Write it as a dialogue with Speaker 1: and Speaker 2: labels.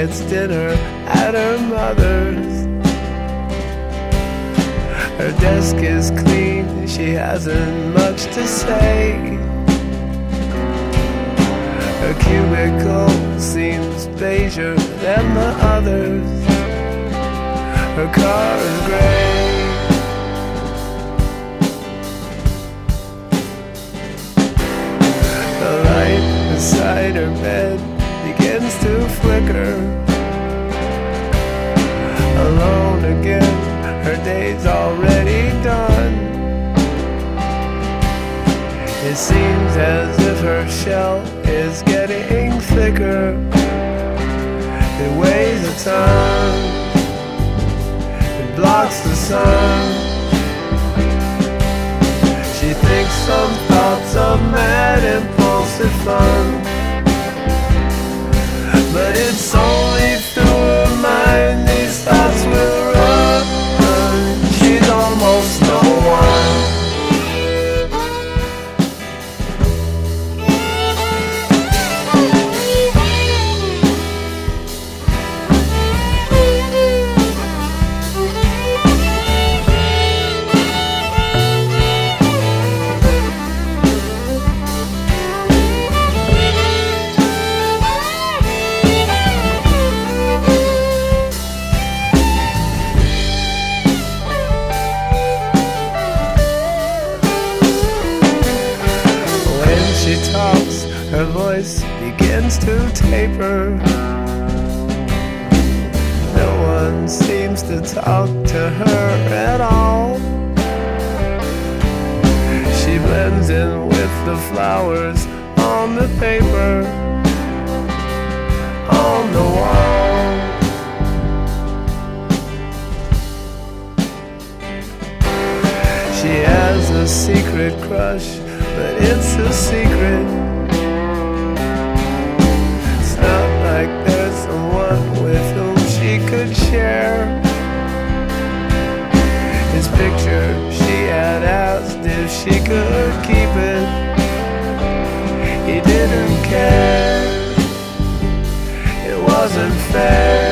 Speaker 1: gets dinner at her mother's. Her desk is clean, she hasn't much to say. Her cubicle seems beiger than the others. Her car is gray. The light beside her bed begins to flicker. Alone again, her day's already done. It seems as if her shell is getting thicker. It weighs a ton. It blocks the sun. She thinks some thoughts of mad impulsive fun, but it's only through her mind these thoughts will run. She's almost no one. She talks, her voice begins to taper. No one seems to talk to her at all. She blends in with the flowers on the paper, on the wall. She has a secret crush, but it's a secret. It's not like there's someone with whom she could share. His picture, she had asked if she could keep it. He didn't care. It wasn't fair.